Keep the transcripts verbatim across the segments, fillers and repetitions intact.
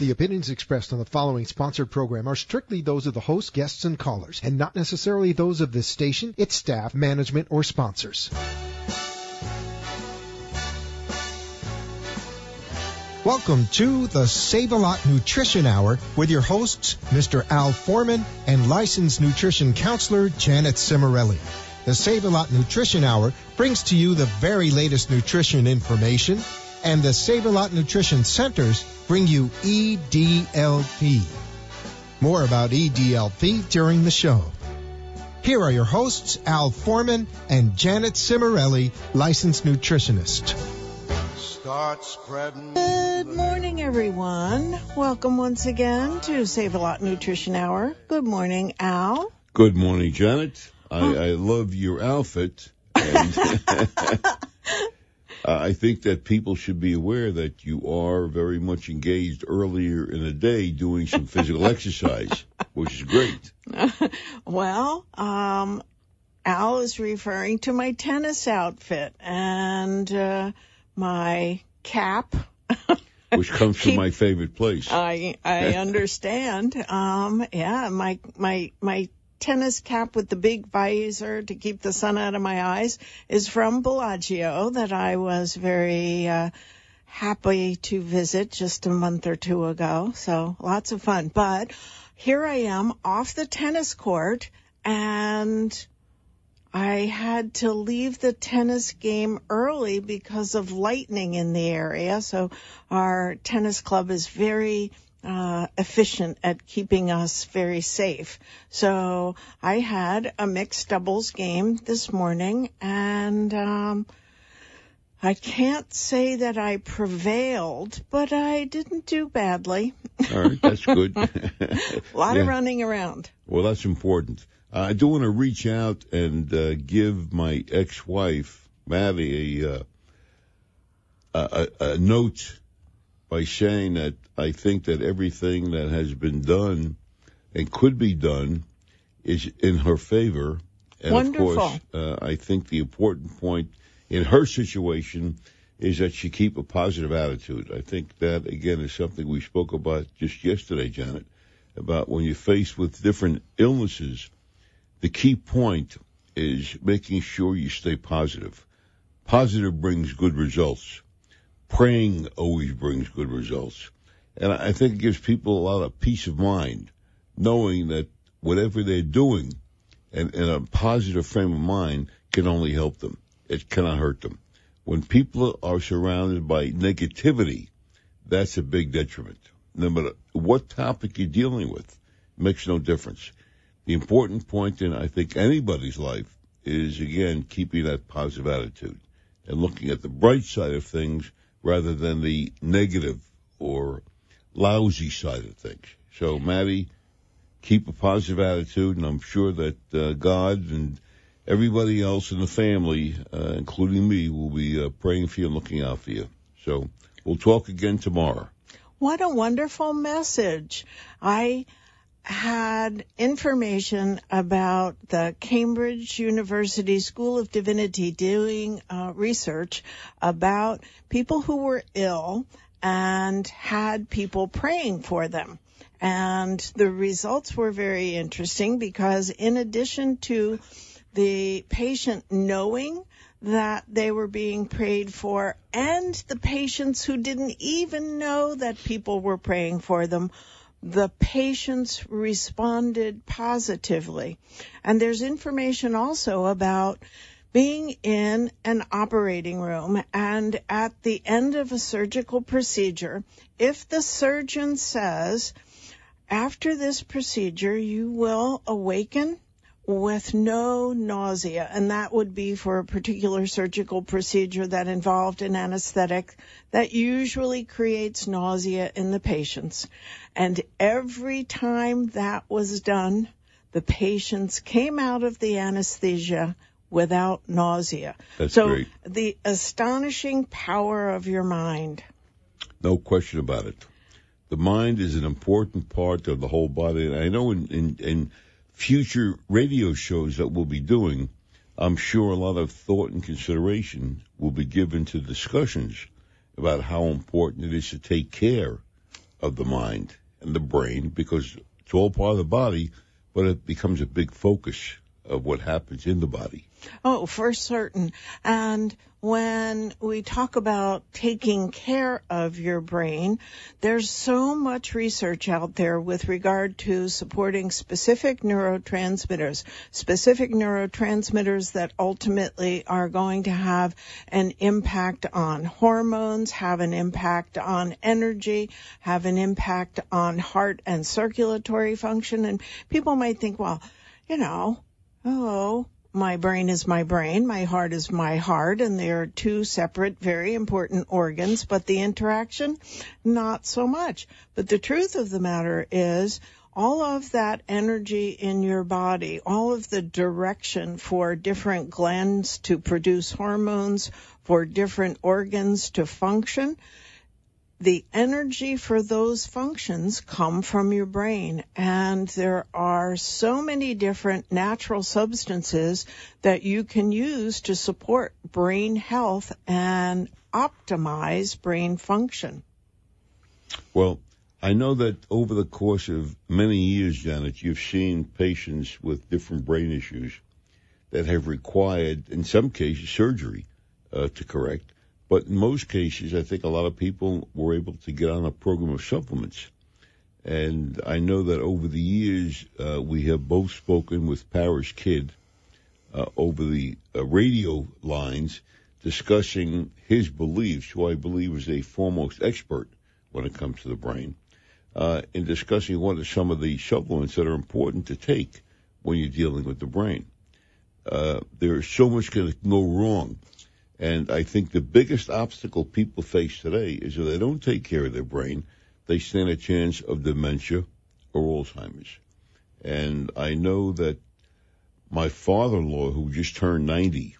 The opinions expressed on the following sponsored program are strictly those of the host, guests, and callers, and not necessarily those of this station, its staff, management, or sponsors. Welcome to the Save-A-Lot Nutrition Hour with your hosts, Mister Al Foreman and licensed nutrition counselor Janet Cimarelli. The Save-A-Lot Nutrition Hour brings to you the very latest nutrition information, and the Save-A-Lot Nutrition Centers bring you E D L P. More about E D L P during the show. Here are your hosts, Al Foreman and Janet Cimarelli, licensed nutritionist. Start spreading. Good morning, everyone. Welcome once again to Save-A-Lot Nutrition Hour. Good morning, Al. Good morning, Janet. I, I love your outfit. And I think that people should be aware that you are very much engaged earlier in the day doing some physical exercise, which is great. Well, um, Al is referring to my tennis outfit and uh, my cap. Which comes from my favorite place. I I understand. Um, yeah, my my my tennis cap with the big visor to keep the sun out of my eyes is from Bellagio that I was very uh, happy to visit just a month or two ago. So lots of fun. But here I am off the tennis court, and I had to leave the tennis game early because of lightning in the area. So our tennis club is very uh, efficient at keeping us very safe. So I had a mixed doubles game this morning, and um, I can't say that I prevailed, but I didn't do badly. All right, that's good. A lot yeah. of running around. Well, that's important. Uh, I do want to reach out and uh, give my ex-wife, Maddie, a, uh, a, a, a note by saying that I think that everything that has been done and could be done is in her favor. And Wonderful. Of course, uh, I think the important point in her situation is that she keep a positive attitude. I think that, again, is something we spoke about just yesterday, Janet, about when you're faced with different illnesses. The key point is making sure you stay positive. Positive brings good results. Praying always brings good results. And I think it gives people a lot of peace of mind, knowing that whatever they're doing and in a positive frame of mind can only help them. It cannot hurt them. When people are surrounded by negativity, that's a big detriment. No matter what topic you're dealing with, it makes no difference. The important point in, I think, anybody's life is, again, keeping that positive attitude and looking at the bright side of things rather than the negative or lousy side of things. So, Maddie, keep a positive attitude, and I'm sure that uh, God and everybody else in the family, uh, including me, will be uh, praying for you and looking out for you. So we'll talk again tomorrow. What a wonderful message. I had information about the Cambridge University School of Divinity doing uh, research about people who were ill and had people praying for them. And the results were very interesting because in addition to the patient knowing that they were being prayed for and the patients who didn't even know that people were praying for them, the patients responded positively. And there's information also about being in an operating room and at the end of a surgical procedure, if the surgeon says, after this procedure, you will awaken with no nausea, and that would be for a particular surgical procedure that involved an anesthetic that usually creates nausea in the patients. And every time that was done, the patients came out of the anesthesia without nausea. That's so great. The astonishing power of your mind. No question about it. The mind is an important part of the whole body. And I know in, in, in future radio shows that we'll be doing, I'm sure a lot of thought and consideration will be given to discussions about how important it is to take care of the mind and the brain, because it's all part of the body, but it becomes a big focus of what happens in the body. Oh, for certain. And when we talk about taking care of your brain, there's so much research out there with regard to supporting specific neurotransmitters, specific neurotransmitters that ultimately are going to have an impact on hormones, have an impact on energy, have an impact on heart and circulatory function. And people might think, well, you know, oh, my brain is my brain, my heart is my heart, and they're two separate, very important organs, but the interaction, not so much. But the truth of the matter is, all of that energy in your body, all of the direction for different glands to produce hormones, for different organs to function, the energy for those functions come from your brain, and there are so many different natural substances that you can use to support brain health and optimize brain function. Well, I know that over the course of many years, Janet, you've seen patients with different brain issues that have required, in some cases, surgery uh, to correct. But in most cases, I think a lot of people were able to get on a program of supplements. And I know that over the years, uh, we have both spoken with Paris Kidd uh, over the uh, radio lines discussing his beliefs, who I believe is a foremost expert when it comes to the brain, uh, in discussing what are some of the supplements that are important to take when you're dealing with the brain. Uh, there's so much that can go wrong. And I think the biggest obstacle people face today is if they don't take care of their brain, they stand a chance of dementia or Alzheimer's. And I know that my father-in-law, who just turned ninety,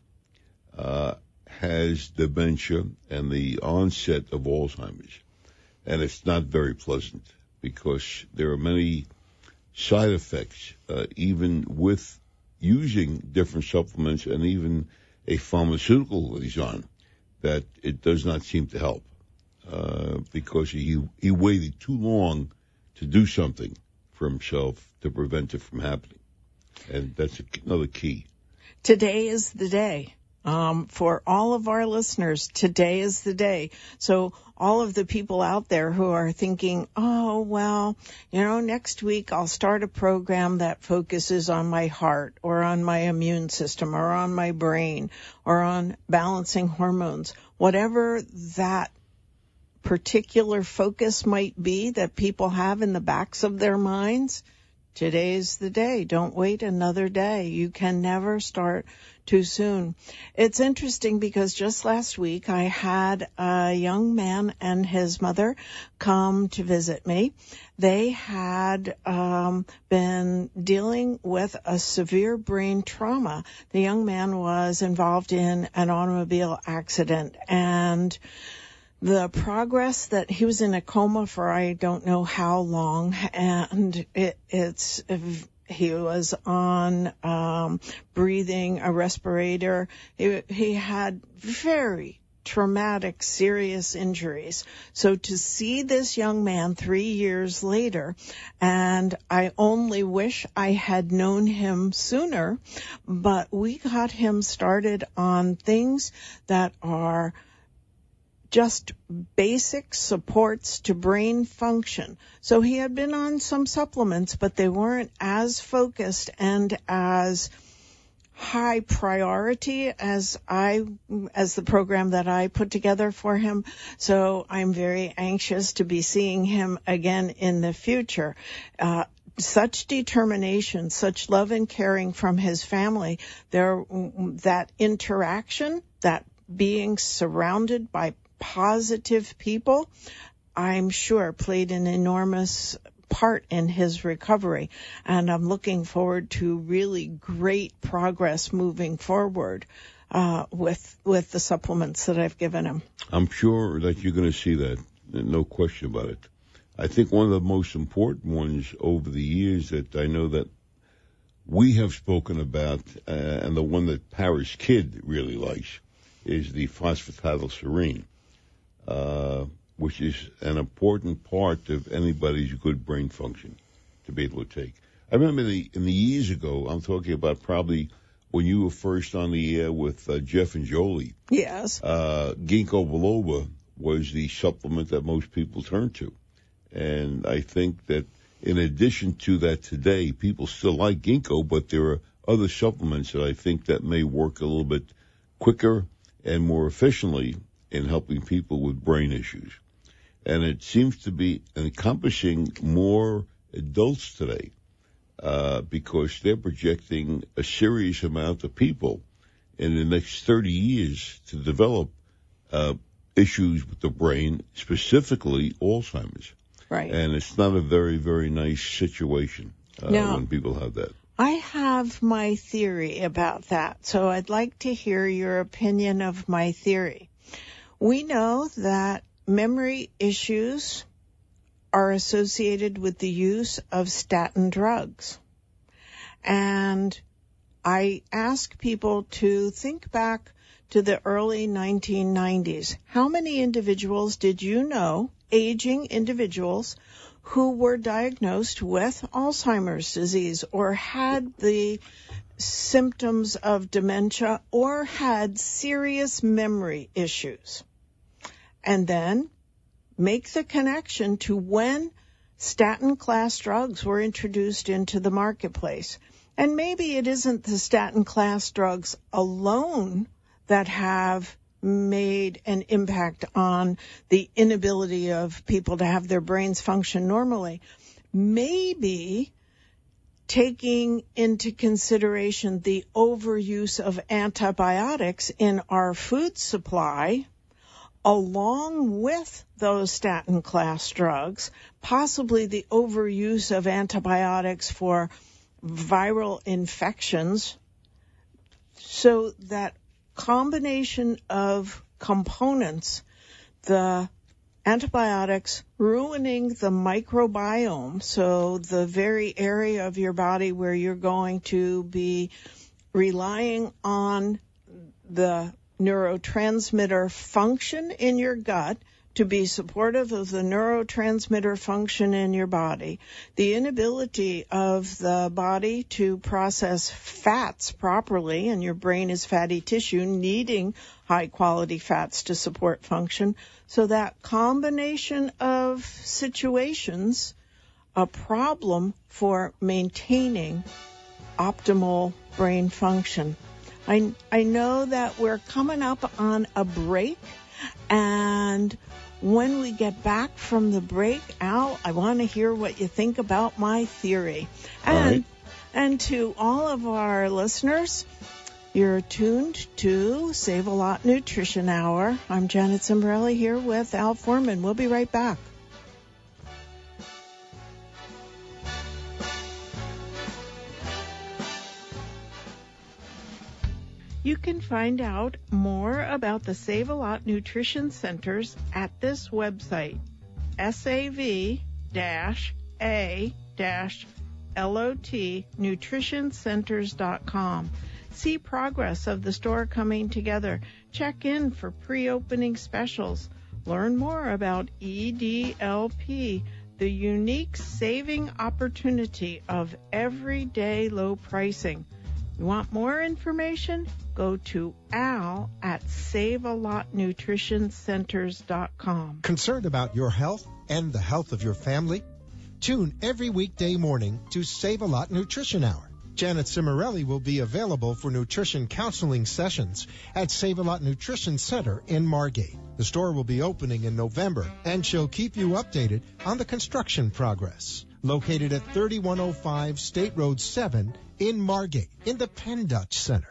uh, has dementia and the onset of Alzheimer's. And it's not very pleasant because there are many side effects, uh, even with using different supplements and even a pharmaceutical that he's on, that it does not seem to help uh, because he he waited too long to do something for himself to prevent it from happening. And that's a, another key. Today is the day. Um, for all of our listeners, today is the day. So all of the people out there who are thinking, oh, well, you know, next week I'll start a program that focuses on my heart or on my immune system or on my brain or on balancing hormones, whatever that particular focus might be that people have in the backs of their minds. Today's the day. Don't wait another day. You can never start too soon. It's interesting because just last week I had a young man and his mother come to visit me. They had um, been dealing with a severe brain trauma. The young man was involved in an automobile accident, and the progress that he was in a coma for I don't know how long, and it, it's he was on um, breathing a respirator. He, he had very traumatic, serious injuries. So to see this young man three years later, and I only wish I had known him sooner, but we got him started on things that are just basic supports to brain function. So he had been on some supplements, but they weren't as focused and as high priority as I, as the program that I put together for him. So I'm very anxious to be seeing him again in the future. Uh, such determination, such love and caring from his family, there, that interaction, that being surrounded by positive people, I'm sure played an enormous part in his recovery. And I'm looking forward to really great progress moving forward uh, with with the supplements that I've given him. I'm sure that you're going to see that, no question about it. I think one of the most important ones over the years that I know that we have spoken about, uh, and the one that Paris Kidd really likes, is the phosphatidylserine. Uh, which is an important part of anybody's good brain function to be able to take. I remember the, in the years ago, I'm talking about probably when you were first on the air with uh, Jeff and Jolie. Yes. Uh, ginkgo biloba was the supplement that most people turn to. And I think that in addition to that today, people still like ginkgo, but there are other supplements that I think that may work a little bit quicker and more efficiently in helping people with brain issues. And it seems to be encompassing more adults today, uh, because they're projecting a serious amount of people in the next thirty years to develop uh, issues with the brain, specifically Alzheimer's. Right. And it's not a very, very nice situation uh, now, when people have that. I have my theory about that, so I'd like to hear your opinion of my theory. We know that memory issues are associated with the use of statin drugs. And I ask people to think back to the early nineteen nineties. How many individuals did you know, aging individuals, who were diagnosed with Alzheimer's disease or had the symptoms of dementia or had serious memory issues? And then make the connection to when statin class drugs were introduced into the marketplace. And maybe it isn't the statin class drugs alone that have made an impact on the inability of people to have their brains function normally. Maybe taking into consideration the overuse of antibiotics in our food supply, along with those statin class drugs, possibly the overuse of antibiotics for viral infections, so that combination of components, the antibiotics ruining the microbiome, so the very area of your body where you're going to be relying on the neurotransmitter function in your gut to be supportive of the neurotransmitter function in your body, the inability of the body to process fats properly, and your brain is fatty tissue needing high-quality fats to support function. So that combination of situations, a problem for maintaining optimal brain function. I, I know that we're coming up on a break, and when we get back from the break, Al, I want to hear what you think about my theory. And, all right. And to all of our listeners, you're tuned to Save a Lot Nutrition Hour. I'm Janet Cimbrelli here with Al Foreman. We'll be right back. You can find out more about the Save a Lot Nutrition Centers at this website, S A V A L O T nutrition centers dot com. See progress of the store coming together. Check in for pre-opening specials. Learn more about E D L P, the unique saving opportunity of everyday low pricing. You want more information? Go to Al at save a lot nutrition centers dot com. Concerned about your health and the health of your family? Tune every weekday morning to Save a Lot Nutrition Hour. Janet Cimbrelli will be available for nutrition counseling sessions at Save a Lot Nutrition Center in Margate. The store will be opening in November, and she'll keep you updated on the construction progress. Located at thirty-one oh five State Road seven in Margate, in the Penn Dutch Center.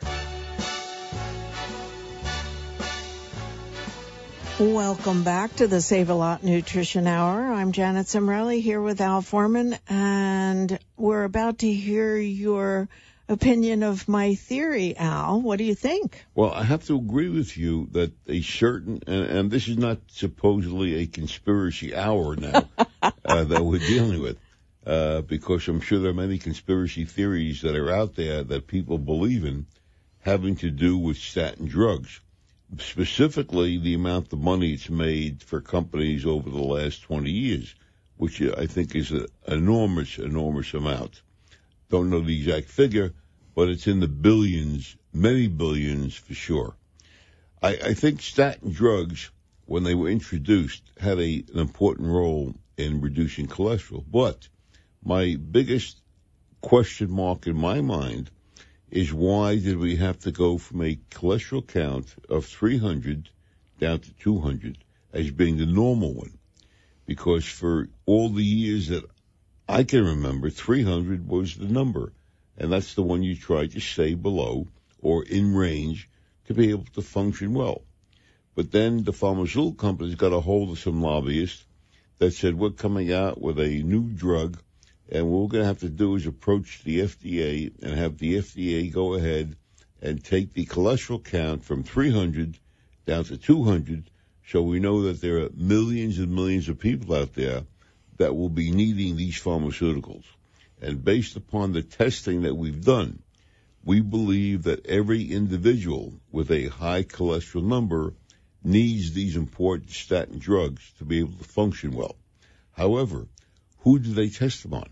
Welcome back to the Save a Lot Nutrition Hour. I'm Janet Cimbrelli here with Al Foreman, and we're about to hear your opinion of my theory, Al. What do you think? Well, I have to agree with you that a certain, and, and this is not supposedly a conspiracy hour now uh, that we're dealing with, uh, because I'm sure there are many conspiracy theories that are out there that people believe in having to do with statin drugs. specifically the amount of money it's made for companies over the last twenty years, which I think is an enormous, enormous amount. Don't know the exact figure, but it's in the billions, many billions for sure. I, I think statin drugs, when they were introduced, had a, an important role in reducing cholesterol. But my biggest question mark in my mind is, why did we have to go from a cholesterol count of three hundred down to two hundred as being the normal one? Because for all the years that I can remember, three hundred was the number, and that's the one you try to stay below or in range to be able to function well. But then the pharmaceutical companies got a hold of some lobbyists that said, we're coming out with a new drug, and what we're going to have to do is approach the F D A and have the F D A go ahead and take the cholesterol count from three hundred down to two hundred, so we know that there are millions and millions of people out there that will be needing these pharmaceuticals. And based upon the testing that we've done, we believe that every individual with a high cholesterol number needs these important statin drugs to be able to function well. However, who do they test them on?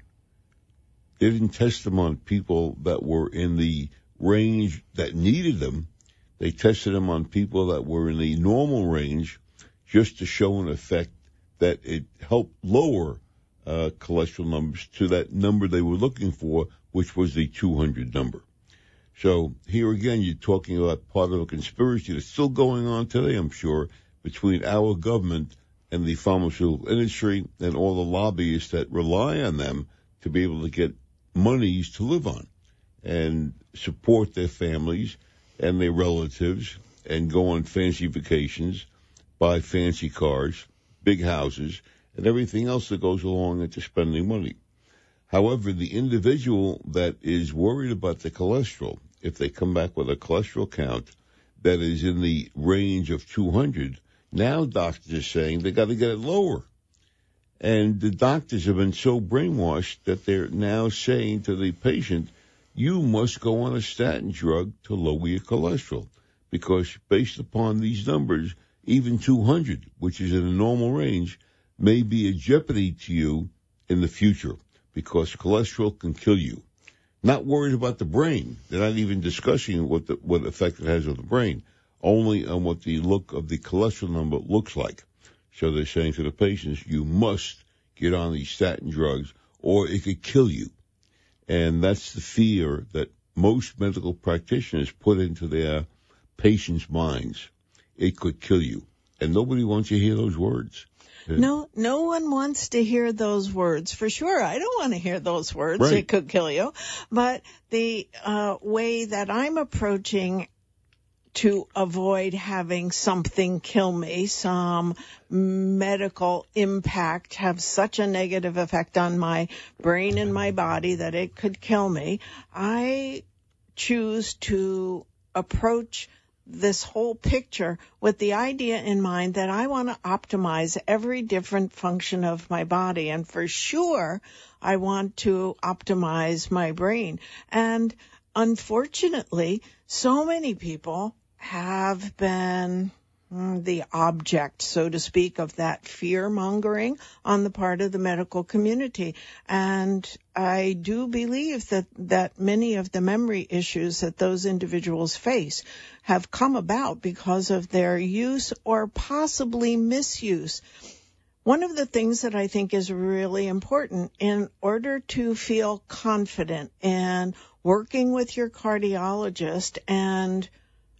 They didn't test them on people that were in the range that needed them. They tested them on people that were in the normal range, just to show an effect that it helped lower uh, cholesterol numbers to that number they were looking for, which was the two hundred number. So here again, you're talking about part of a conspiracy that's still going on today, I'm sure, between our government and the pharmaceutical industry and all the lobbyists that rely on them to be able to get monies to live on and support their families and their relatives and go on fancy vacations, buy fancy cars, big houses, and everything else that goes along into spending money. However, the individual that is worried about the cholesterol, if they come back with a cholesterol count that is in the range of two hundred, now doctors are saying they got to get it lower. And the doctors have been so brainwashed that they're now saying to the patient, you must go on a statin drug to lower your cholesterol, because based upon these numbers, even two hundred, which is in a normal range, may be a jeopardy to you in the future, because cholesterol can kill you. Not worried about the brain. They're not even discussing what the, what effect it has on the brain, only on what the look of the cholesterol number looks like. So they're saying to the patients, you must get on these statin drugs or it could kill you. And that's the fear that most medical practitioners put into their patients' minds. It could kill you. And nobody wants to hear those words. No, no one wants to hear those words. For sure, I don't want to hear those words. Right. It could kill you. But the uh, way that I'm approaching to avoid having something kill me, some medical impact have such a negative effect on my brain and my body that it could kill me, I choose to approach this whole picture with the idea in mind that I want to optimize every different function of my body. And for sure, I want to optimize my brain. And unfortunately, so many people have been mm, the object, so to speak, of that fear-mongering on the part of the medical community. And I do believe that, that many of the memory issues that those individuals face have come about because of their use or possibly misuse. One of the things that I think is really important in order to feel confident in working with your cardiologist and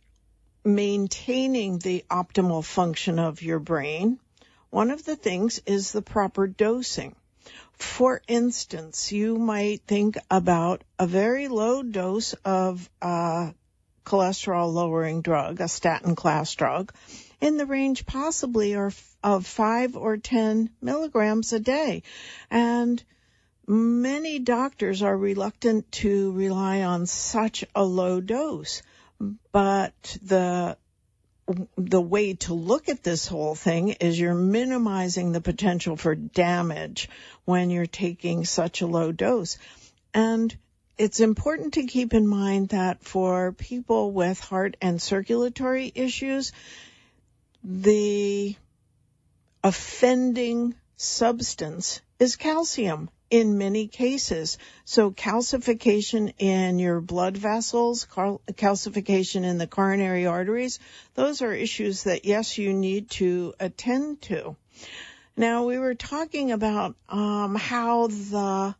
maintaining the optimal function of your brain, one of the things is the proper dosing. For instance, you might think about a very low dose of a cholesterol-lowering drug, a statin class drug, in the range possibly of five or ten milligrams a day. And many doctors are reluctant to rely on such a low dose. But the the way to look at this whole thing is you're minimizing the potential for damage when you're taking such a low dose. And it's important to keep in mind that for people with heart and circulatory issues, the offending substance is calcium in many cases. So calcification in your blood vessels, cal- calcification in the coronary arteries, those are issues that, yes, you need to attend to. Now, we were talking about um, how the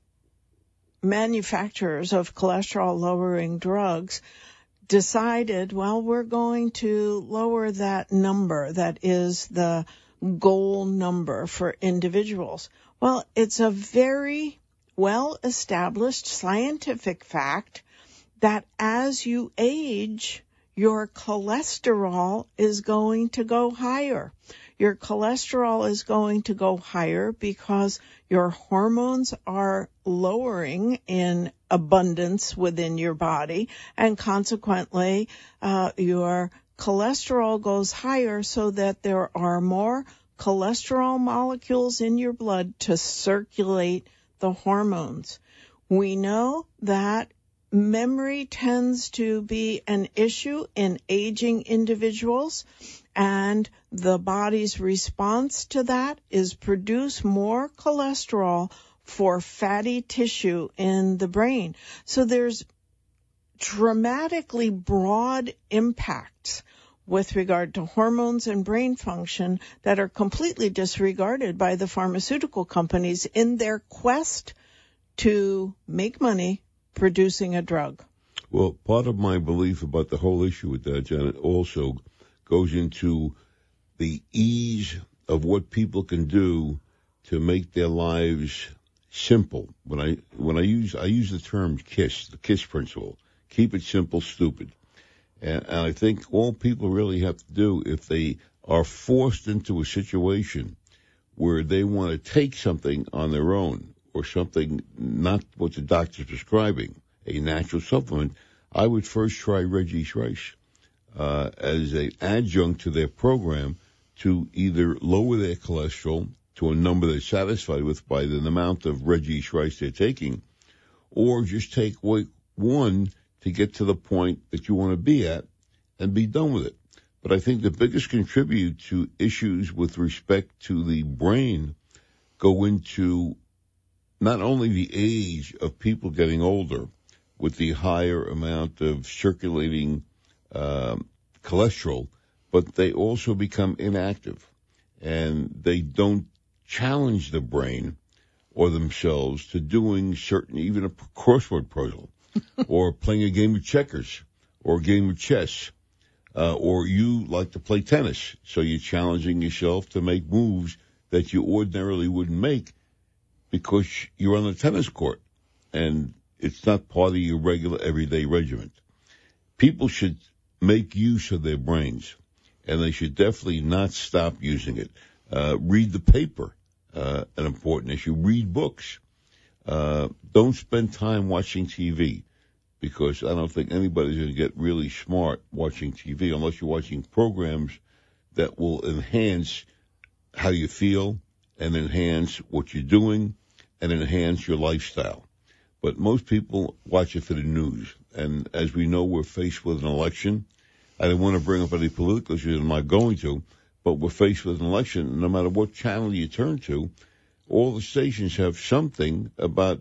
manufacturers of cholesterol-lowering drugs decided, well, we're going to lower that number that is the goal number for individuals. Well, it's a very well-established scientific fact that as you age, your cholesterol is going to go higher. Your cholesterol is going to go higher because your hormones are lowering in abundance within your body, and consequently, uh, your cholesterol goes higher so that there are more cholesterol molecules in your blood to circulate the hormones. We know that memory tends to be an issue in aging individuals, and the body's response to that is produce more cholesterol for fatty tissue in the brain. So there's dramatically broad impacts with regard to hormones and brain function that are completely disregarded by the pharmaceutical companies in their quest to make money producing a drug. Well, part of my belief about the whole issue with that, Janet, also goes into the ease of what people can do to make their lives simple. When I when I use I use the term KISS, the KISS principle. Keep it simple, stupid. And, and I think all people really have to do, if they are forced into a situation where they want to take something on their own, or something not what the doctor's prescribing, a natural supplement, I would first try Reggie's Rice uh, as an adjunct to their program to either lower their cholesterol to a number they're satisfied with by the amount of Reggie's Rice they're taking, or just take one to get to the point that you want to be at and be done with it. But I think the biggest contributor to issues with respect to the brain go into not only the age of people getting older with the higher amount of circulating um, cholesterol, but they also become inactive, and they don't challenge the brain or themselves to doing certain, even a crossword puzzle, or playing a game of checkers, or a game of chess, uh, or you like to play tennis, so you're challenging yourself to make moves that you ordinarily wouldn't make because you're on the tennis court, and it's not part of your regular everyday regimen. People should make use of their brains, and they should definitely not stop using it. Uh, read the paper, uh, an important issue. Read books. Uh, don't spend time watching T V, because I don't think anybody's going to get really smart watching T V unless you're watching programs that will enhance how you feel and enhance what you're doing and enhance your lifestyle. But most people watch it for the news. And as we know, we're faced with an election. I don't want to bring up any political issues, I'm not going to, but we're faced with an election. No matter what channel you turn to, all the stations have something about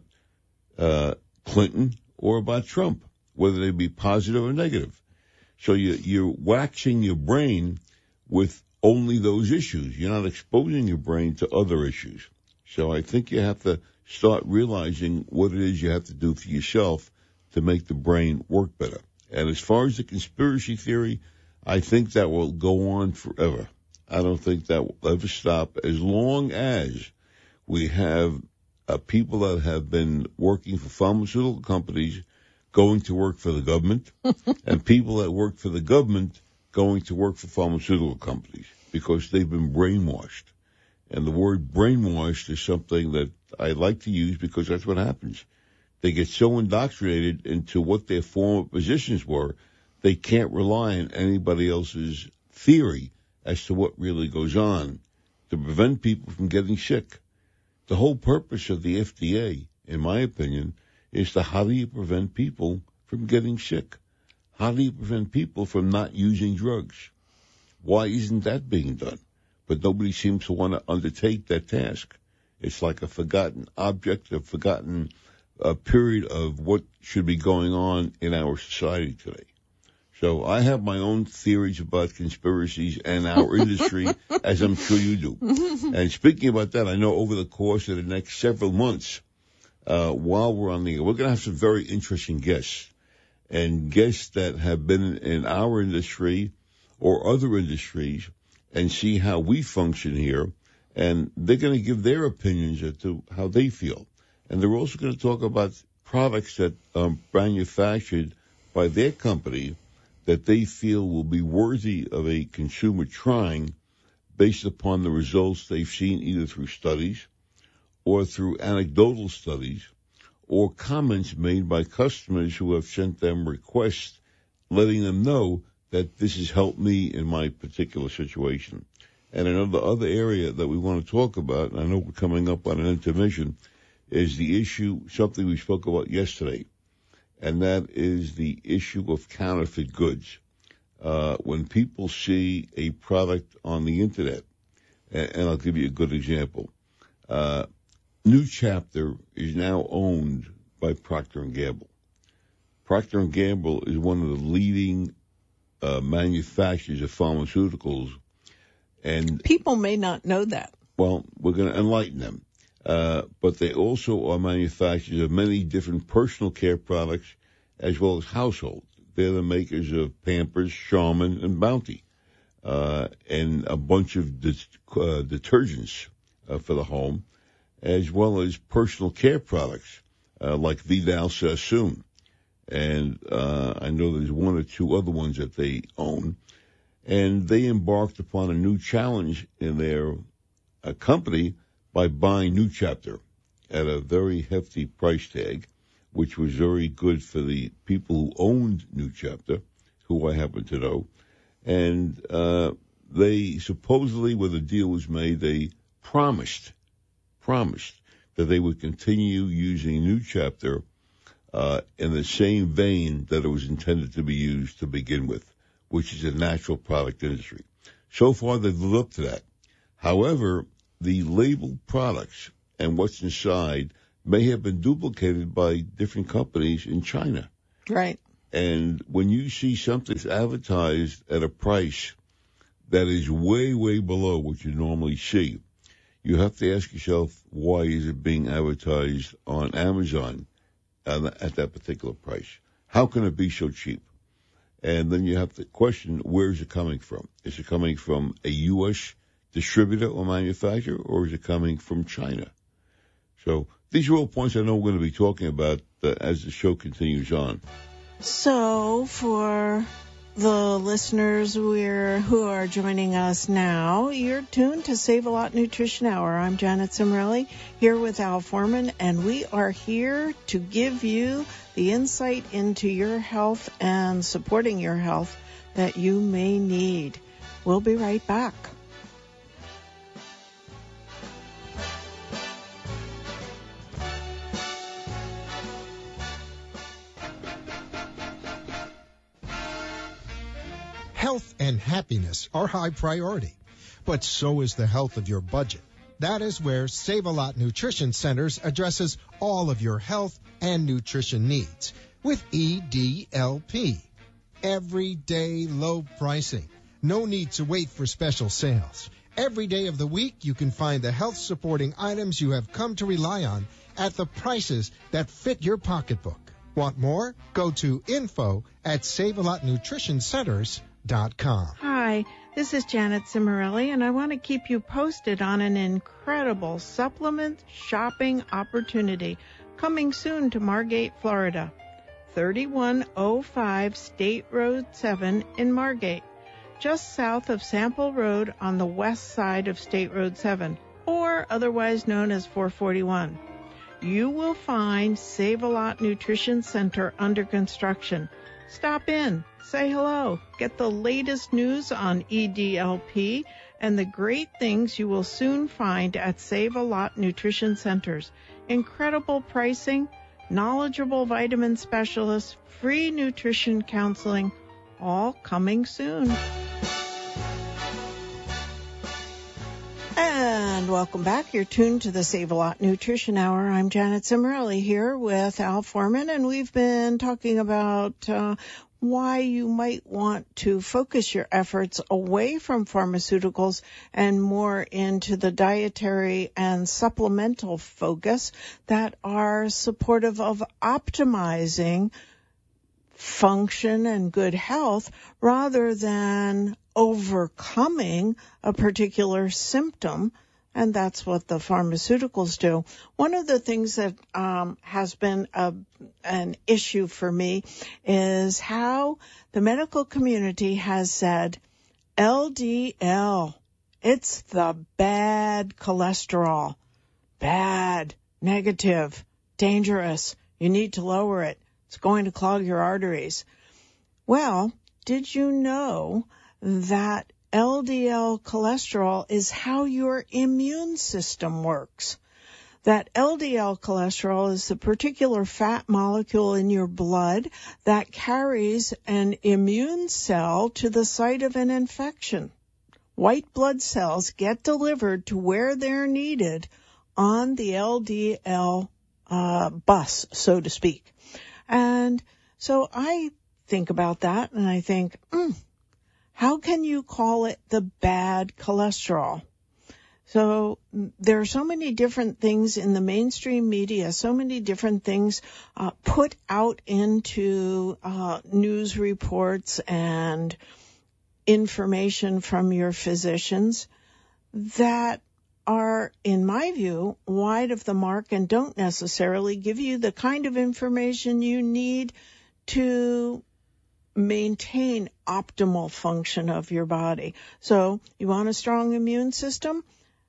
uh, Clinton or about Trump, whether they be positive or negative. So you, you're waxing your brain with only those issues. You're not exposing your brain to other issues. So I think you have to start realizing what it is you have to do for yourself to make the brain work better. And as far as the conspiracy theory, I think that will go on forever. I don't think that will ever stop as long as we have uh, people that have been working for pharmaceutical companies going to work for the government and people that work for the government going to work for pharmaceutical companies because they've been brainwashed. And the word brainwashed is something that I like to use because that's what happens. They get so indoctrinated into what their former positions were, they can't rely on anybody else's theory as to what really goes on to prevent people from getting sick. The whole purpose of the F D A, in my opinion, is to how do you prevent people from getting sick? How do you prevent people from not using drugs? Why isn't that being done? But nobody seems to want to undertake that task. It's like a forgotten object, a forgotten uh, period of what should be going on in our society today. So I have my own theories about conspiracies and our industry, as I'm sure you do. And speaking about that, I know over the course of the next several months, uh, while we're on the air, we're going to have some very interesting guests, and guests that have been in our industry or other industries and see how we function here. And they're going to give their opinions as to how they feel. And they're also going to talk about products that are manufactured by their company that they feel will be worthy of a consumer trying based upon the results they've seen either through studies or through anecdotal studies or comments made by customers who have sent them requests letting them know that this has helped me in my particular situation. And another other area that we want to talk about, and I know we're coming up on an intermission, is the issue, something we spoke about yesterday, and that is the issue of counterfeit goods. Uh, when people see a product on the Internet, and, and I'll give you a good example, uh, New Chapter is now owned by Procter and Gamble. Procter and Gamble is one of the leading uh, manufacturers of pharmaceuticals. And people may not know that. Well, we're going to enlighten them. Uh, but they also are manufacturers of many different personal care products as well as household. They're the makers of Pampers, Charmin, and Bounty, uh, and a bunch of de- uh, detergents uh, for the home, as well as personal care products uh, like Vidal Sassoon. And uh, I know there's one or two other ones that they own. And they embarked upon a new challenge in their uh, company by buying New Chapter at a very hefty price tag, which was very good for the people who owned New Chapter, who I happen to know. And uh, they supposedly, when the deal was made, they promised, promised that they would continue using New Chapter uh, in the same vein that it was intended to be used to begin with, which is a natural product industry. So far, they've lived up to that. However, the labeled products and what's inside may have been duplicated by different companies in China. Right. And when you see something that's advertised at a price that is way, way below what you normally see, you have to ask yourself, why is it being advertised on Amazon at that particular price? How can it be so cheap? And then you have to question, where is it coming from? Is it coming from a U S distributor or manufacturer, or is it coming from China? So these are all points I know we're going to be talking about uh, as the show continues on. So for the listeners we're, who are joining us now, you're tuned to Save a Lot Nutrition Hour. I'm Janet Cimarelli, here with Al Foreman, and we are here to give you the insight into your health and supporting your health that you may need. We'll be right back. Health and happiness are high priority, but so is the health of your budget. That is where Save-A-Lot Nutrition Centers addresses all of your health and nutrition needs with E D L P. Everyday low pricing. No need to wait for special sales. Every day of the week, you can find the health-supporting items you have come to rely on at the prices that fit your pocketbook. Want more? Go to info at save a lot nutrition centers dot com. Hi, this is Janet Cimarelli, and I want to keep you posted on an incredible supplement shopping opportunity coming soon to Margate, Florida. thirty-one oh five State Road seven in Margate, just south of Sample Road on the west side of State Road seven, or otherwise known as four forty-one. You will find Save-A-Lot Nutrition Center under construction. Stop in, say hello, get the latest news on E D L P and the great things you will soon find at Save-A-Lot Nutrition Centers. Incredible pricing, knowledgeable vitamin specialists, free nutrition counseling, all coming soon. And welcome back. You're tuned to the Save-A-Lot Nutrition Hour. I'm Janet Cimarelli here with Al Foreman, and we've been talking about uh, why you might want to focus your efforts away from pharmaceuticals and more into the dietary and supplemental focus that are supportive of optimizing function and good health rather than overcoming a particular symptom. And that's what the pharmaceuticals do. One of the things that um, has been a, an issue for me is how the medical community has said L D L, it's the bad cholesterol, bad, negative, dangerous. You need to lower it. It's going to clog your arteries. Well, did you know that L D L cholesterol is how your immune system works? That L D L cholesterol is the particular fat molecule in your blood that carries an immune cell to the site of an infection. White blood cells get delivered to where they're needed on the L D L uh, bus, so to speak. And so I think about that and I think, hmm, how can you call it the bad cholesterol? So there are so many different things in the mainstream media, so many different things uh, put out into uh, news reports and information from your physicians that are, in my view, wide of the mark and don't necessarily give you the kind of information you need to maintain optimal function of your body. So you want a strong immune system?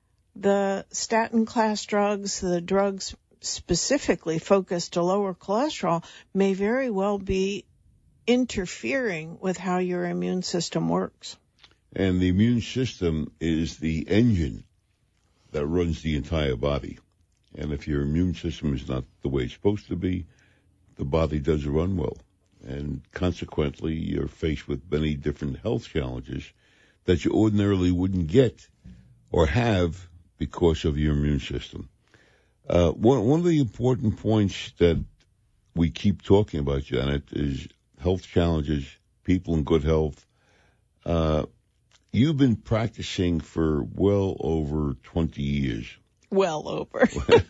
The statin class drugs, the drugs specifically focused to lower cholesterol, may very well be interfering with how your immune system works. And the immune system is the engine that runs the entire body. And if your immune system is not the way it's supposed to be, the body doesn't run well. And consequently, you're faced with many different health challenges that you ordinarily wouldn't get or have because of your immune system. Uh, one, one of the important points that we keep talking about, Janet, is health challenges, people in good health. Uh, you've been practicing for well over twenty years. Well over.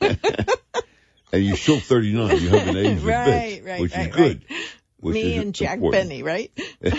And you're still thirty-nine. You haven't aged right, a bit, right, which right, is good. Right. Which Me is and Jack important. Benny, right?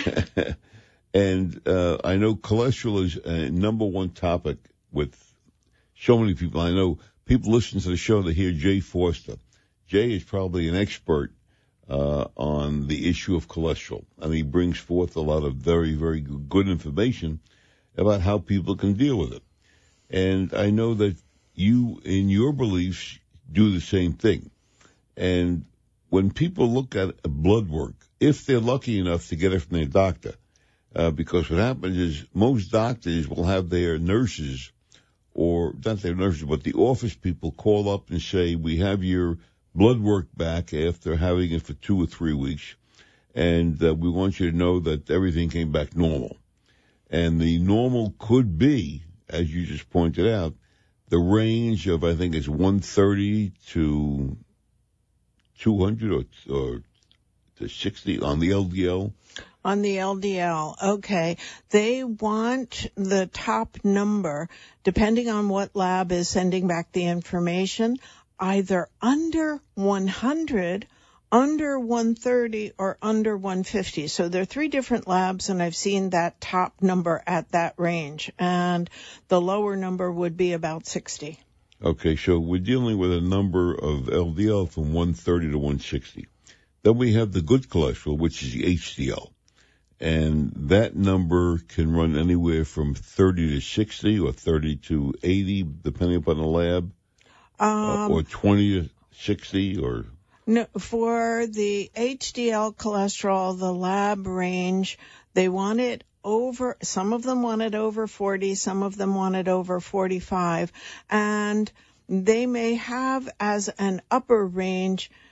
And uh, I know cholesterol is a number one topic with so many people. I know people listen to the show to hear Jay Forster. Jay is probably an expert uh, on the issue of cholesterol, and he brings forth a lot of very, very good information about how people can deal with it. And I know that you, in your beliefs, do the same thing. And when people look at blood work, if they're lucky enough to get it from their doctor, uh, because what happens is most doctors will have their nurses, or not their nurses, but the office people call up and say, we have your blood work back after having it for two or three weeks, and uh, we want you to know that everything came back normal. And the normal could be, as you just pointed out, the range of, I think it's one thirty to two hundred or, or to sixty on the L D L. On the L D L, okay. They want the top number, depending on what lab is sending back the information, either under one hundred, under one thirty, or under one fifty. So there are three different labs, and I've seen that top number at that range. And the lower number would be about sixty. Okay, so we're dealing with a number of L D L from one thirty to one sixty. Then we have the good cholesterol, which is the H D L. And that number can run anywhere from thirty to sixty or thirty to eighty, depending upon the lab, um, uh, or twenty to sixty or... No, for the H D L cholesterol, the lab range, they want it over, some of them want it over forty, some of them want it over forty-five, and they may have as an upper range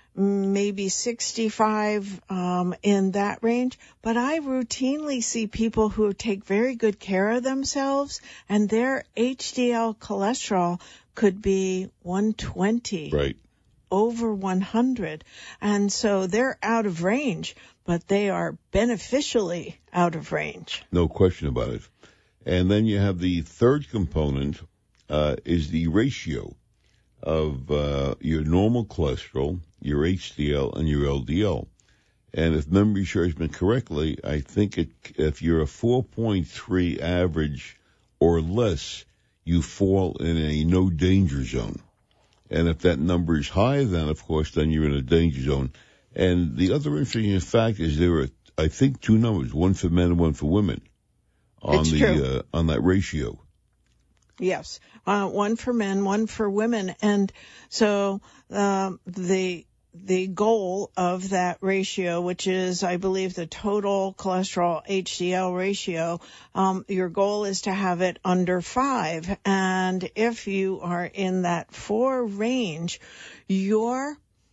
maybe sixty-five um, in that range. But I routinely see people who take very good care of themselves, and their H D L cholesterol could be one twenty. Right. Over one hundred. And so they're out of range, but they are beneficially out of range. No question about it. And then you have the third component uh, is the ratio of uh, your normal cholesterol, your H D L, and your L D L. And if memory serves me correctly, I think it, if you're a four point three average or less, you fall in a no danger zone. And if that number is higher, then of course, then you're in a danger zone. And the other interesting fact is there are, I think, two numbers, one for men and one for women, on It's the true. uh, on that ratio. Yes, uh, one for men, one for women. And so um, the the goal of that ratio, which is, I believe, the total cholesterol H D L ratio, um, your goal is to have it under five. And if you are in that four range, your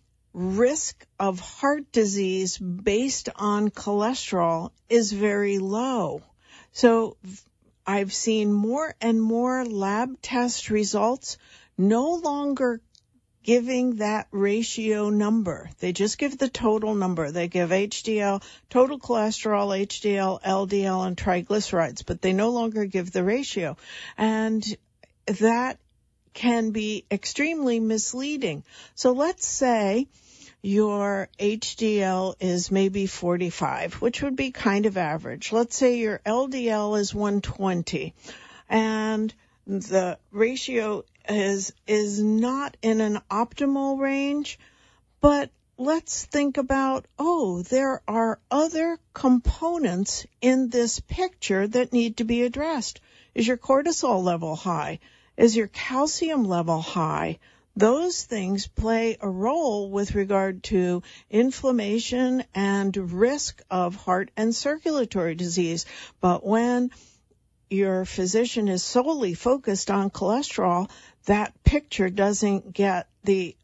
risk of heart disease based on cholesterol is very low. So I've seen more and more lab test results no longer giving that ratio number. They just give the total number. They give H D L, total cholesterol, H D L, L D L, and triglycerides, but they no longer give the ratio. And that can be extremely misleading. So let's say your H D L is maybe forty-five, which would be kind of average. Let's say your L D L is one twenty, and the ratio is is not in an optimal range, but let's think about, oh, there are other components in this picture that need to be addressed. Is your cortisol level high? Is your calcium level high? Those things play a role with regard to inflammation and risk of heart and circulatory disease. But when your physician is solely focused on cholesterol, that picture doesn't get the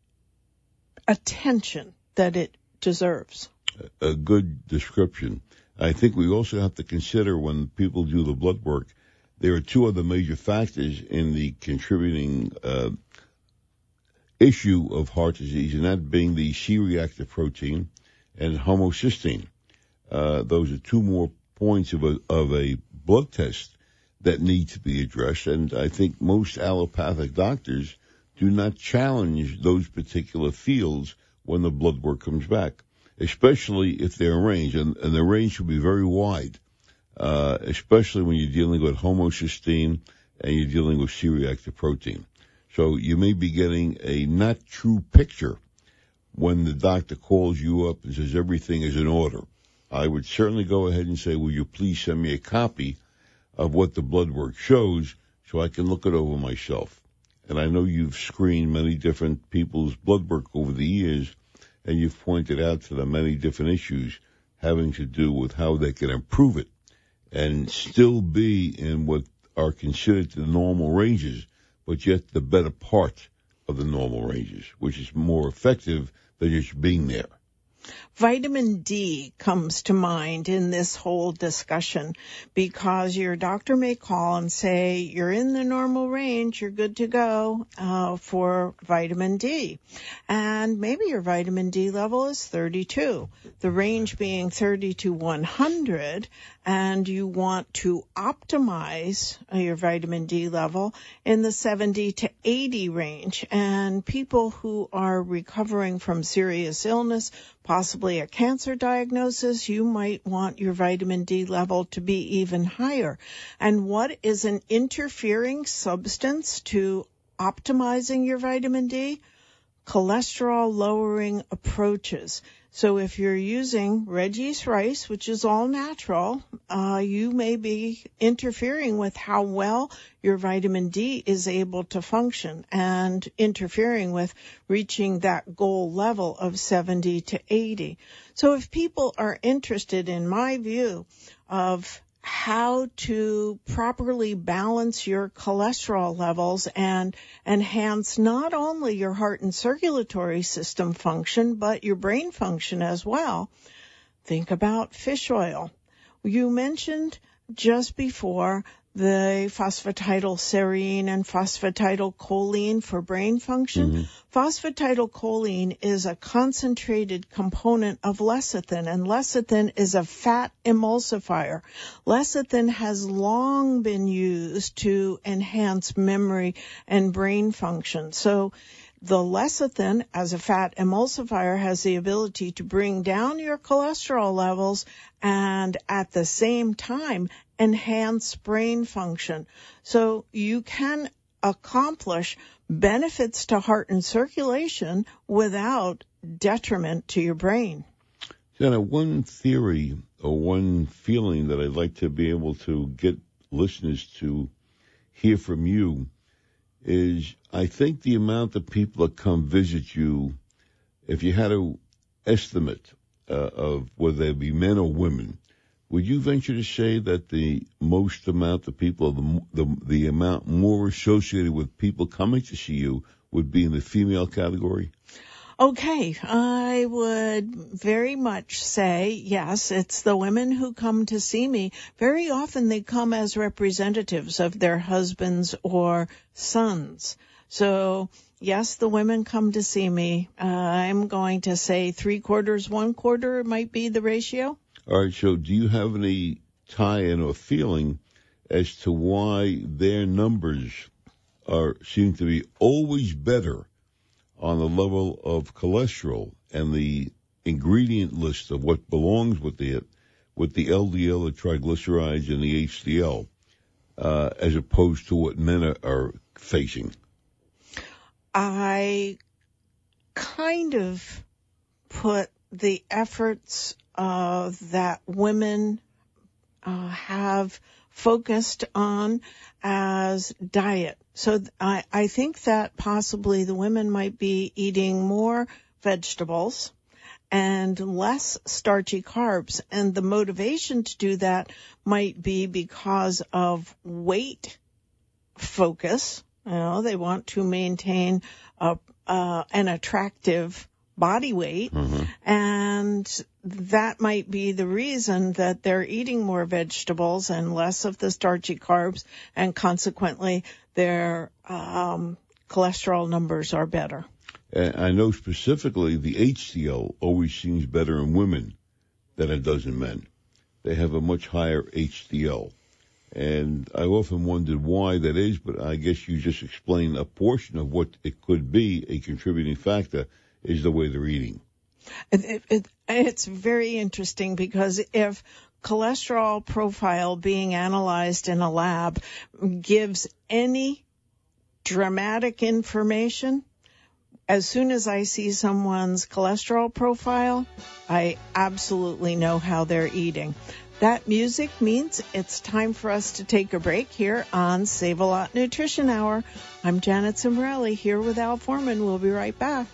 attention that it deserves. A good description. I think we also have to consider when people do the blood work, there are two other major factors in the contributing uh, issue of heart disease, and that being the C-reactive protein and homocysteine. Uh, those are two more points of a, of a blood test that need to be addressed, and I think most allopathic doctors do not challenge those particular fields when the blood work comes back, especially if they're in range, and, and the range should be very wide, uh, especially when you're dealing with homocysteine and you're dealing with C-reactive protein. So you may be getting a not true picture when the doctor calls you up and says everything is in order. I would certainly go ahead and say, will you please send me a copy of what the blood work shows so I can look it over myself. And I know you've screened many different people's blood work over the years, and you've pointed out to them many different issues having to do with how they can improve it and still be in what are considered the normal ranges, but yet the better part of the normal ranges, which is more effective than just being there. Vitamin D comes to mind in this whole discussion because your doctor may call and say, you're in the normal range, you're good to go uh, for vitamin D. And maybe your vitamin D level is thirty-two, the range being thirty to one hundred, and you want to optimize your vitamin D level in the seventy to eighty range. And people who are recovering from serious illness, possibly a cancer diagnosis, you might want your vitamin D level to be even higher. And what is an interfering substance to optimizing your vitamin D? Cholesterol lowering approaches. So if you're using red yeast rice, which is all natural, uh, you may be interfering with how well your vitamin D is able to function and interfering with reaching that goal level of seventy to eighty. So if people are interested, in my view, of how to properly balance your cholesterol levels and enhance not only your heart and circulatory system function, but your brain function as well. Think about fish oil. You mentioned just before the phosphatidylserine and phosphatidylcholine for brain function. Mm-hmm. Phosphatidylcholine is a concentrated component of lecithin, and lecithin is a fat emulsifier. Lecithin has long been used to enhance memory and brain function. So the lecithin, as a fat emulsifier, has the ability to bring down your cholesterol levels and at the same time enhance brain function. So you can accomplish benefits to heart and circulation without detriment to your brain. Jenna, one theory or one feeling that I'd like to be able to get listeners to hear from you is I think the amount of people that come visit you, if you had to estimate uh, of whether they be men or women, would you venture to say that the most amount of people, the, the, the amount more associated with people coming to see you would be in the female category? Okay, I would very much say, yes, it's the women who come to see me. Very often they come as representatives of their husbands or sons. So, yes, the women come to see me. Uh, I'm going to say three quarters, one quarter might be the ratio. All right, so do you have any tie-in or feeling as to why their numbers are seem to be always better on the level of cholesterol and the ingredient list of what belongs with it, with the L D L, the triglycerides, and the H D L, uh, as opposed to what men are, are facing? I kind of put the efforts uh, that women uh, have focused on as diet. So I, I think that possibly the women might be eating more vegetables and less starchy carbs. And the motivation to do that might be because of weight focus. You know, they want to maintain a, uh, an attractive body weight. Mm-hmm. And that might be the reason that they're eating more vegetables and less of the starchy carbs, and consequently their um, cholesterol numbers are better. I know specifically the H D L always seems better in women than it does in men. They have a much higher H D L. And I often wondered why that is, but I guess you just explained a portion of what it could be a contributing factor is the way they're eating. It, it, it's very interesting because if cholesterol profile being analyzed in a lab gives any dramatic information, as soon as I see someone's cholesterol profile, I absolutely know how they're eating. That music means it's time for us to take a break here on Save-A-Lot Nutrition Hour. I'm Janet Cimorelli here with Al Foreman. We'll be right back.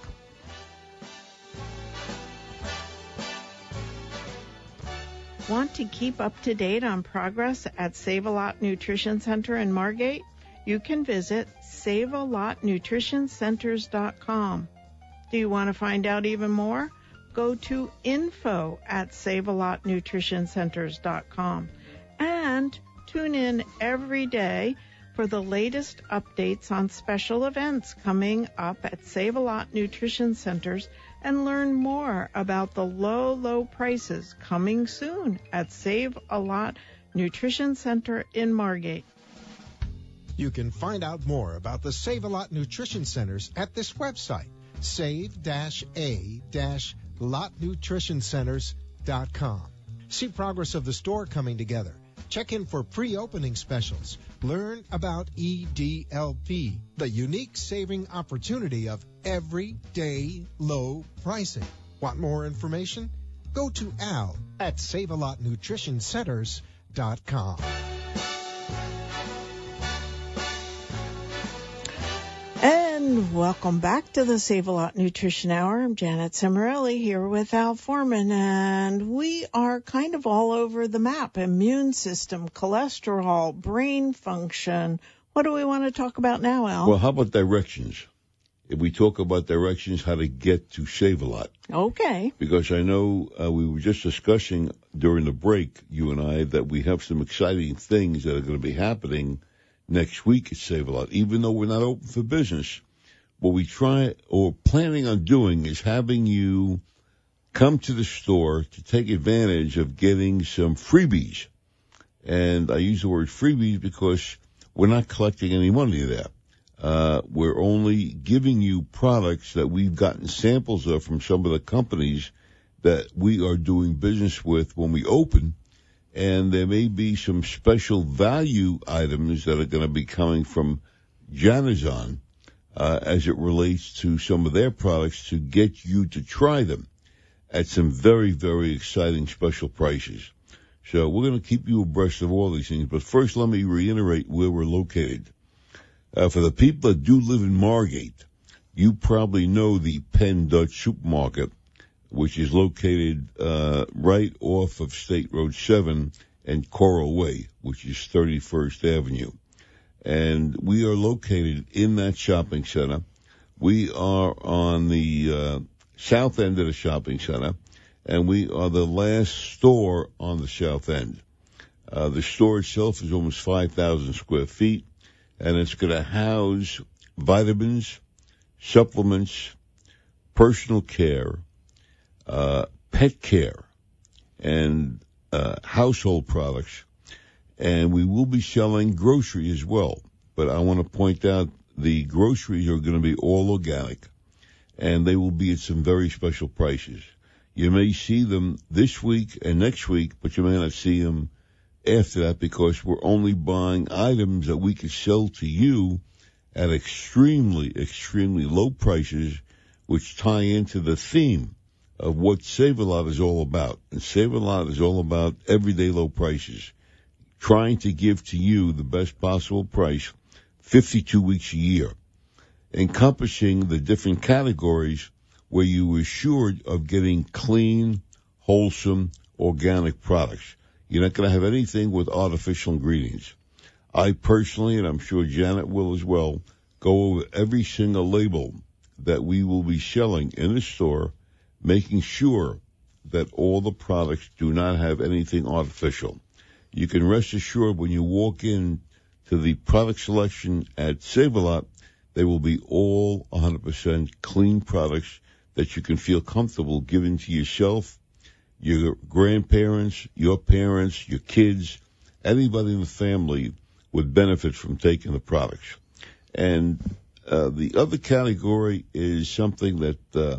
Want to keep up to date on progress at Save-A-Lot Nutrition Center in Margate? You can visit save a lot nutrition centers dot com. Do you want to find out even more? Go to info at save a lot nutrition centers dot com and tune in every day for the latest updates on special events coming up at Save-A-Lot Nutrition Centers and learn more about the low, low prices coming soon at Save-A-Lot Nutrition Center in Margate. You can find out more about the Save-A-Lot Nutrition Centers at this website, save a lot nutrition centers dot com. See progress of the store coming together. Check in for pre-opening specials. Learn about E D L P, the unique saving opportunity of everyday low pricing. Want more information? Go to Al at save a lot nutrition centers dot com. And welcome back to the Save-A-Lot Nutrition Hour. I'm Janet Cimarelli here with Al Foreman, and we are kind of all over the map. Immune system, cholesterol, brain function. What do we want to talk about now, Al? Well, how about directions? If we talk about directions, how to get to Save-A-Lot. Okay. Because I know uh, we were just discussing during the break, you and I, that we have some exciting things that are going to be happening next week at Save-A-Lot. Even though we're not open for business, what we try or planning on doing is having you come to the store to take advantage of getting some freebies. And I use the word freebies because we're not collecting any money there. Uh, we're only giving you products that we've gotten samples of from some of the companies that we are doing business with when we open. And there may be some special value items that are going to be coming from Janazon uh, as it relates to some of their products to get you to try them at some very, very exciting special prices. So we're going to keep you abreast of all these things. But first, let me reiterate where we're located. Uh, for the people that do live in Margate, you probably know the Penn Dutch Supermarket, which is located uh, right off of State Road seven and Coral Way, which is thirty-first Avenue. And we are located in that shopping center. We are on the uh, south end of the shopping center, and we are the last store on the south end. Uh, the store itself is almost five thousand square feet, and it's going to house vitamins, supplements, personal care, uh, pet care, and uh, household products. And we will be selling grocery as well. But I want to point out the groceries are going to be all organic, and they will be at some very special prices. You may see them this week and next week, but you may not see them after that because we're only buying items that we can sell to you at extremely, extremely low prices, which tie into the theme of what Save-A-Lot is all about. And Save-A-Lot is all about everyday low prices, trying to give to you the best possible price fifty-two weeks a year, encompassing the different categories where you were assured of getting clean, wholesome, organic products. You're not going to have anything with artificial ingredients. I personally, and I'm sure Janet will as well, go over every single label that we will be selling in the store, making sure that all the products do not have anything artificial. You can rest assured when you walk in to the product selection at Save-A-Lot, they will be all one hundred percent clean products that you can feel comfortable giving to yourself, your grandparents, your parents, your kids, anybody in the family would benefit from taking the products. And uh, the other category is something that uh,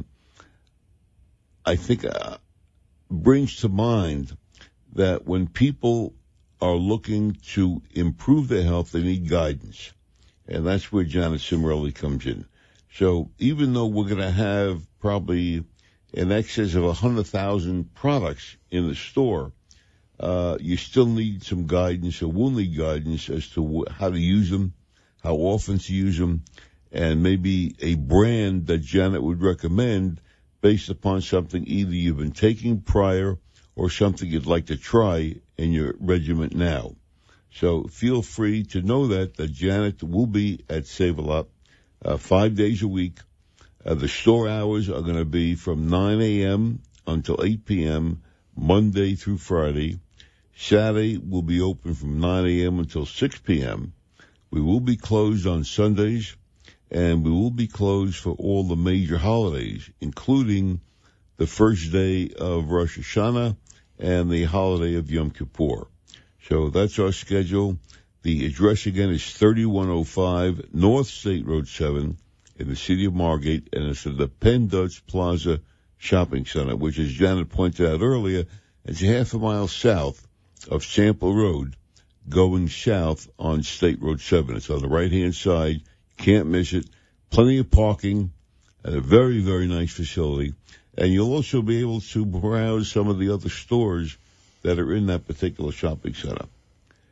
I think uh, brings to mind that when people are looking to improve their health, they need guidance. And that's where Janet Cimarelli comes in. So even though we're going to have probably in excess of one hundred thousand products in the store, uh, you still need some guidance, or will need guidance as to wh- how to use them, how often to use them, and maybe a brand that Janet would recommend based upon something either you've been taking prior or something you'd like to try in your regimen now. So feel free to know that, that Janet will be at Save-A-Lot uh, five days a week. Uh, the store hours are going to be from nine a.m. until eight p.m., Monday through Friday. Saturday will be open from nine a.m. until six p.m. We will be closed on Sundays, and we will be closed for all the major holidays, including the first day of Rosh Hashanah and the holiday of Yom Kippur. So that's our schedule. The address again is thirty-one oh five North State Road seven in the city of Margate, and it's at the Penn Dutch Plaza Shopping Center, which, as Janet pointed out earlier, is half a mile south of Sample Road, going south on State Road seven. It's on the right-hand side. Can't miss it. Plenty of parking and a very, very nice facility. And you'll also be able to browse some of the other stores that are in that particular shopping center.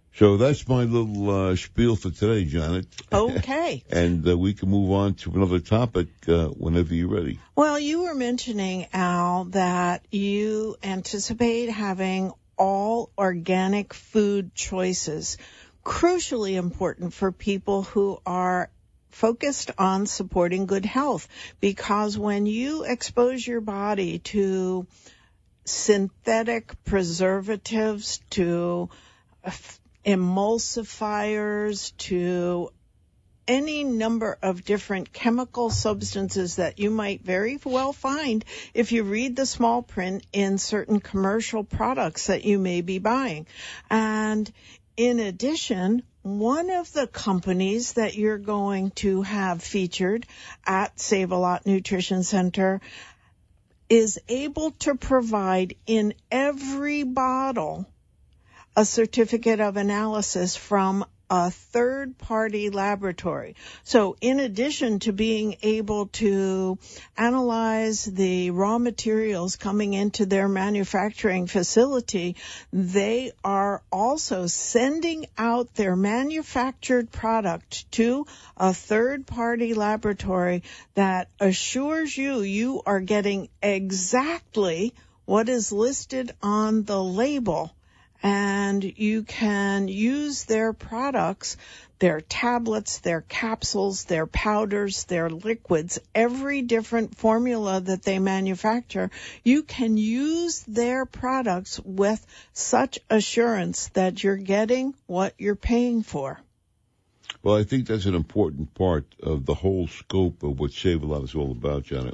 So that's my little uh, spiel for today, Janet. Okay. And uh, we can move on to another topic uh, whenever you're ready. Well, you were mentioning, Al, that you anticipate having all organic food choices, crucially important for people who are focused on supporting good health, because when you expose your body to synthetic preservatives, to emulsifiers, to any number of different chemical substances that you might very well find if you read the small print in certain commercial products that you may be buying. And in addition, one of the companies that you're going to have featured at Save-A-Lot Nutrition Center is able to provide in every bottle a certificate of analysis from a third-party laboratory. So in addition to being able to analyze the raw materials coming into their manufacturing facility, they are also sending out their manufactured product to a third-party laboratory that assures you you are getting exactly what is listed on the label. And you can use their products, their tablets, their capsules, their powders, their liquids, every different formula that they manufacture. You can use their products with such assurance that you're getting what you're paying for. Well, I think that's an important part of the whole scope of what Save-A-Lot is all about, Janet,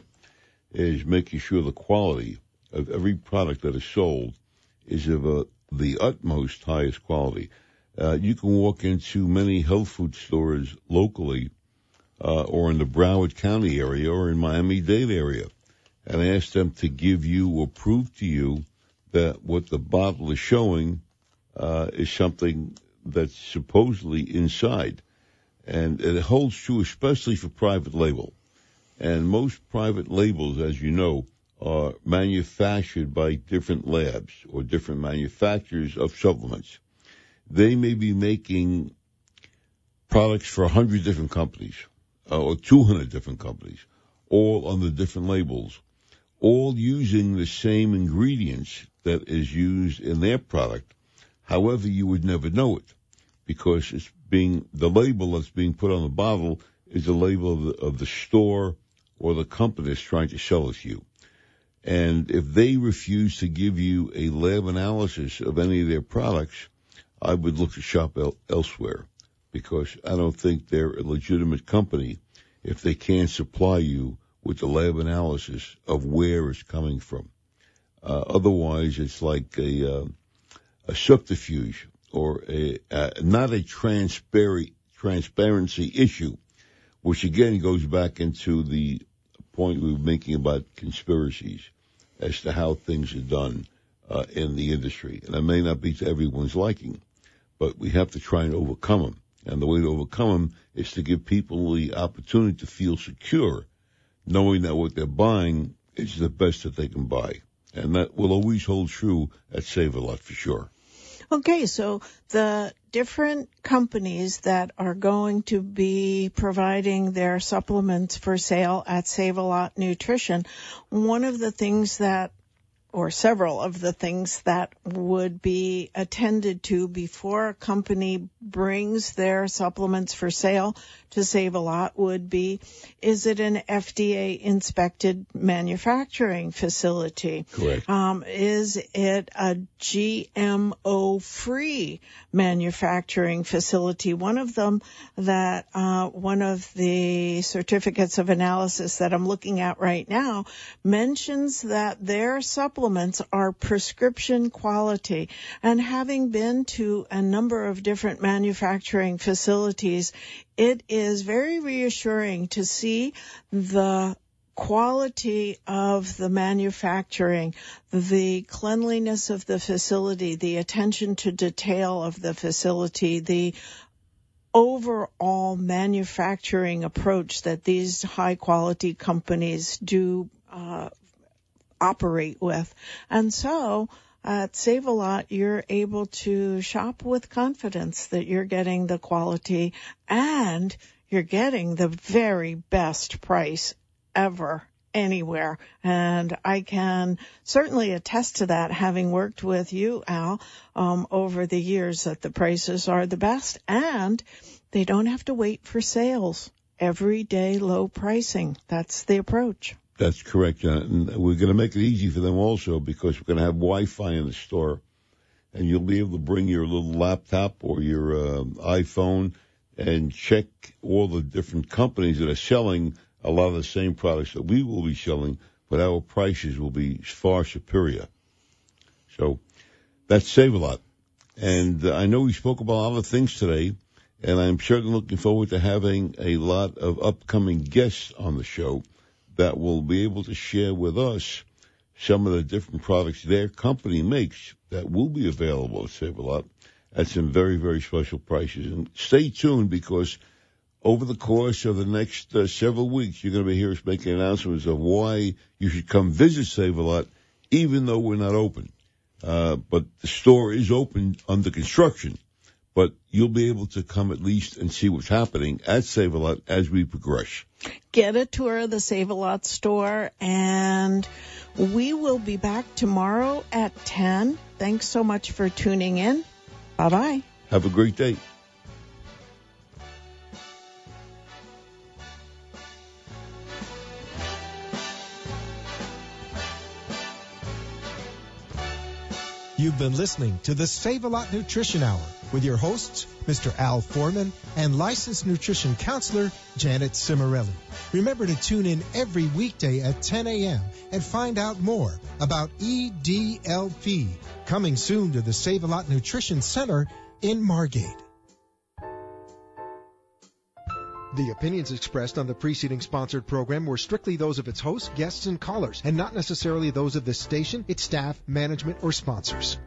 is making sure the quality of every product that is sold is of a the utmost highest quality. Uh, you can walk into many health food stores locally uh, or in the Broward County area or in Miami-Dade area and ask them to give you or prove to you that what the bottle is showing uh, is something that's supposedly inside. And it holds true especially for private label. And most private labels, as you know, are manufactured by different labs or different manufacturers of supplements. They may be making products for one hundred different companies uh, or two hundred different companies, all under different labels, all using the same ingredients that is used in their product. However, you would never know it because it's being the label that's being put on the bottle is the label of the, of the store or the company that's trying to sell it to you. And if they refuse to give you a lab analysis of any of their products, I would look to shop el- elsewhere because I don't think they're a legitimate company if they can't supply you with the lab analysis of where it's coming from. Uh, otherwise, it's like a, uh, a subterfuge or a, uh, not a transparent, transparency issue, which again goes back into the point we were making about conspiracies as to how things are done uh, in the industry. And it may not be to everyone's liking, but we have to try and overcome them. And the way to overcome them is to give people the opportunity to feel secure, knowing that what they're buying is the best that they can buy. And that will always hold true at Save-A-Lot for sure. Okay, so the different companies that are going to be providing their supplements for sale at Save-A-Lot Nutrition, one of the things that, or several of the things that would be attended to before a company brings their supplements for sale to Save-A-Lot would be, is it an F D A-inspected manufacturing facility? Correct. Um, is it a G M O-free manufacturing facility? One of them that, uh, one of the certificates of analysis that I'm looking at right now mentions that their supplements are prescription quality. And having been to a number of different manufacturing facilities, it is very reassuring to see the quality of the manufacturing, the cleanliness of the facility, the attention to detail of the facility, the overall manufacturing approach that these high-quality companies do uh, operate with. And so at Save-A-Lot, you're able to shop with confidence that you're getting the quality and you're getting the very best price ever anywhere. And I can certainly attest to that, having worked with you, Al, um, over the years, that the prices are the best and they don't have to wait for sales. Everyday low pricing. That's the approach. That's correct, Janet. And we're going to make it easy for them also because we're going to have Wi-Fi in the store. And you'll be able to bring your little laptop or your uh, iPhone and check all the different companies that are selling a lot of the same products that we will be selling, but our prices will be far superior. So that's Save-A-Lot. And uh, I know we spoke about a lot of things today, and I'm certainly looking forward to having a lot of upcoming guests on the show that will be able to share with us some of the different products their company makes that will be available at Save-A-Lot at some very, very special prices. And stay tuned because over the course of the next uh, several weeks, you're going to be hearing us making announcements of why you should come visit Save-A-Lot, even though we're not open. Uh, but the store is open under construction. But you'll be able to come at least and see what's happening at Save-A-Lot as we progress. Get a tour of the Save-A-Lot store, and we will be back tomorrow at ten. Thanks so much for tuning in. Bye-bye. Have a great day. You've been listening to the Save-A-Lot Nutrition Hour with your hosts, Mister Al Foreman and licensed nutrition counselor, Janet Cimarelli. Remember to tune in every weekday at ten a.m. and find out more about E D L P, coming soon to the Save-A-Lot Nutrition Center in Margate. The opinions expressed on the preceding sponsored program were strictly those of its hosts, guests, and callers, and not necessarily those of this station, its staff, management, or sponsors.